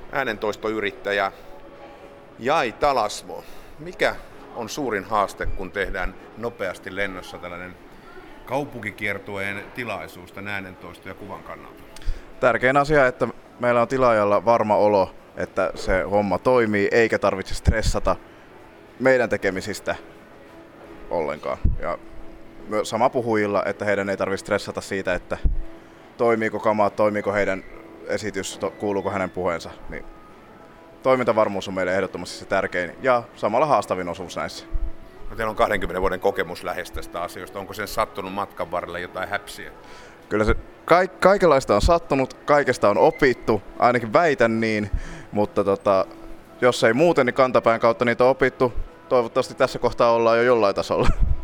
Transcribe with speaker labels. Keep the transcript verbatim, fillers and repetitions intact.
Speaker 1: äänentoistoyrittäjä Jai Talasmo. Mikä on suurin haaste, kun tehdään nopeasti lennossa tällainen kaupunkikiertueen tilaisuus tämän äänentoisto- ja kuvan kannalta?
Speaker 2: Tärkein asia, että meillä on tilaajalla varma olo, että se homma toimii, eikä tarvitse stressata meidän tekemisistä ollenkaan. Ja sama puhujilla, että heidän ei tarvitse stressata siitä, että toimiiko kamaa, toimiiko heidän esitys, kuuluuko hänen puheensa. Niin toimintavarmuus on meille ehdottomasti se tärkein ja samalla haastavin osuus näissä.
Speaker 1: No, teillä on kahdenkymmenen vuoden kokemus lähes tästä asioista. Onko sen sattunut matkan varrella jotain häpsiä?
Speaker 2: Kyllä se ka- kaikenlaista on sattunut, kaikesta on opittu, ainakin väitän niin, mutta tota, jos ei muuten, niin kantapään kautta niitä on opittu. Toivottavasti tässä kohtaa ollaan jo jollain tasolla.